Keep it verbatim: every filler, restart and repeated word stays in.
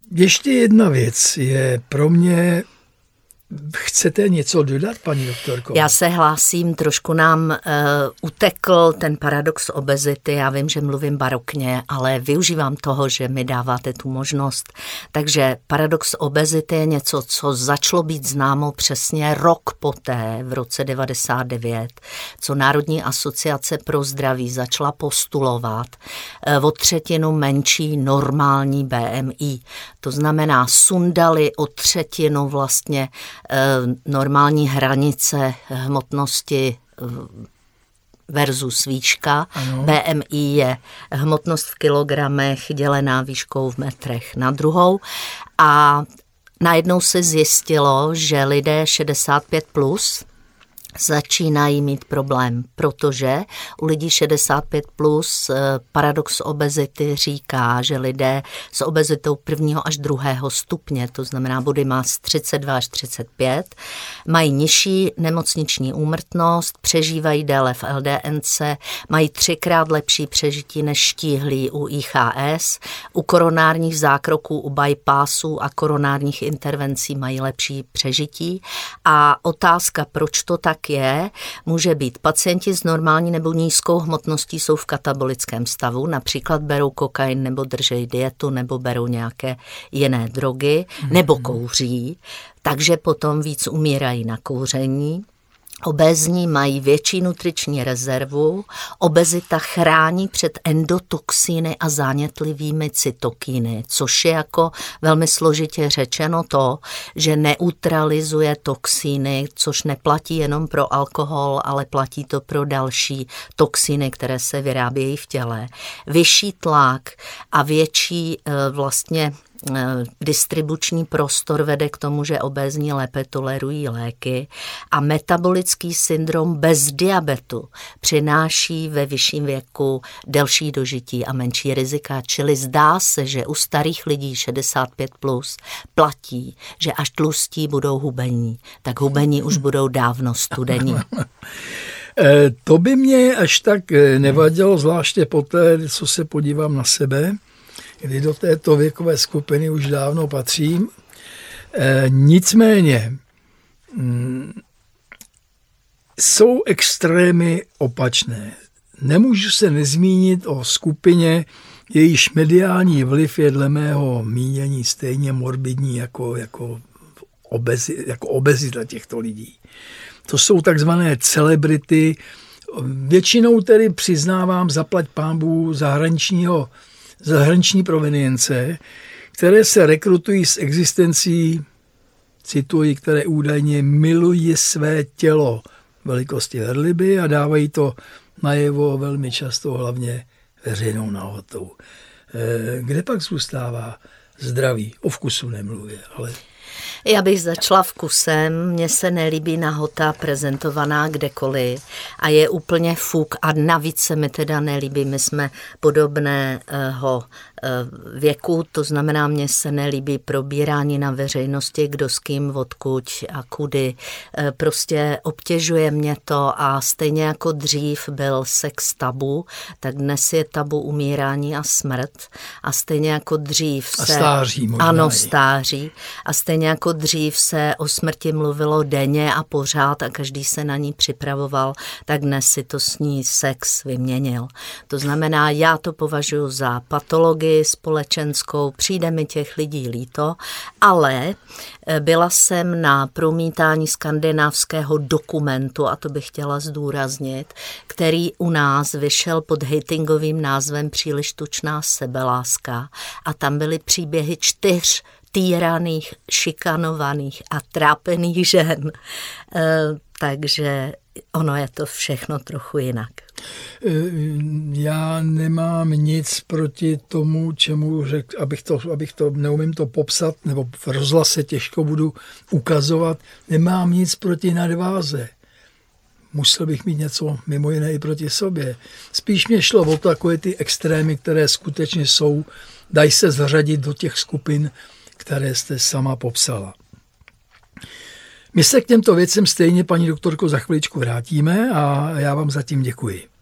ještě jedna věc je pro mě. Chcete něco dodat, paní doktorko? Já se hlásím, trošku nám uh, utekl ten paradox obezity. Já vím, že mluvím barokně, ale využívám toho, že mi dáváte tu možnost. Takže paradox obezity je něco, co začalo být známo přesně rok poté, v roce devadesát devět, co Národní asociace pro zdraví začala postulovat uh, o třetinu menší normální B M I. To znamená, sundali o třetinu vlastně normální hranice hmotnosti versus výška. Ano. B M I je hmotnost v kilogramech dělená výškou v metrech na druhou. A najednou se zjistilo, že lidé šedesát pět plus začínají mít problém, protože u lidí šedesát pět plus paradox obezity říká, že lidé s obezitou prvního až druhého stupně, to znamená body mass třicet dva až třicet pět, mají nižší nemocniční úmrtnost, přežívají déle v L D N C, mají třikrát lepší přežití než štíhlí u I H S, u koronárních zákroků, u bypassů a koronárních intervencí mají lepší přežití. A otázka, proč to tak je, může být pacienti s normální nebo nízkou hmotností jsou v katabolickém stavu, například berou kokain nebo držej dietu nebo berou nějaké jiné drogy nebo kouří, takže potom víc umírají na kouření. Obézní mají větší nutriční rezervu, obezita chrání před endotoxiny a zánětlivými cytokiny, což je jako velmi složitě řečeno to, že neutralizuje toxiny, což neplatí jenom pro alkohol, ale platí to pro další toxiny, které se vyrábějí v těle. Vyšší tlak a větší vlastně distribuční prostor vede k tomu, že obézní lépe tolerují léky a metabolický syndrom bez diabetu přináší ve vyšším věku delší dožití a menší rizika. Čili zdá se, že u starých lidí šedesát pět plus platí, že až tlustí budou hubení, tak hubení už budou dávno studení. To by mě až tak nevadilo, zvláště poté, co se podívám na sebe, kdy do této věkové skupiny už dávno patřím. E, nicméně mm, jsou extrémy opačné. Nemůžu se nezmínit o skupině, jejíž mediální vliv je dle mého mínění stejně morbidní jako, jako, obezi, jako obezita těchto lidí. To jsou takzvané celebrity, většinou tedy přiznávám zaplať pánbů zahraničního zahraniční provenience, které se rekrutují s existencí, cituji, které údajně milují své tělo velikosti velryby a dávají to najevo velmi často hlavně veřejnou nahotou. Kde pak zůstává zdraví? O vkusu nemluvě, ale... Já bych začala vkusem, mně se nelíbí nahota prezentovaná kdekoliv a je úplně fuk a navíc se mi teda nelíbí, my jsme podobného věku, to znamená, mně se nelíbí probírání na veřejnosti, kdo s kým, odkud a kudy. Prostě obtěžuje mě to a stejně jako dřív byl sex tabu, tak dnes je tabu umírání a smrt a stejně jako dřív se... A stáří možná. Ano, stáří. A stejně jako dřív se o smrti mluvilo denně a pořád a každý se na ní připravoval, tak dnes si to s ní sex vyměnil. To znamená, já to považuji za patologii společenskou, přijde mi těch lidí líto, ale byla jsem na promítání skandinávského dokumentu, a to bych chtěla zdůraznit, který u nás vyšel pod hatingovým názvem Příliš tučná sebeláska a tam byly příběhy čtyř týraných, šikanovaných a trápených žen. E, takže ono je to všechno trochu jinak. Já nemám nic proti tomu, čemu řek, abych to, abych to, neumím to popsat, nebo v rozhlase těžko budu ukazovat, nemám nic proti nadváze. Musel bych mít něco mimo jiné i proti sobě. Spíš mě šlo o takové ty extrémy, které skutečně jsou, dají se zařadit do těch skupin, které jste sama popsala. My se k těmto věcem stejně, paní doktorko, za chviličku vrátíme a já vám zatím děkuji.